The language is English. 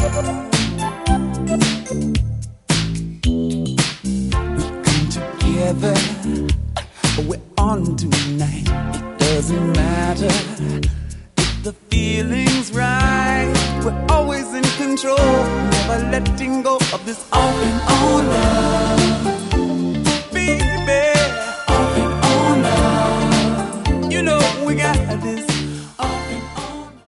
Come together, we're on tonight. It doesn't matter if the feeling's right. We're always in control, never letting go of this all in all love.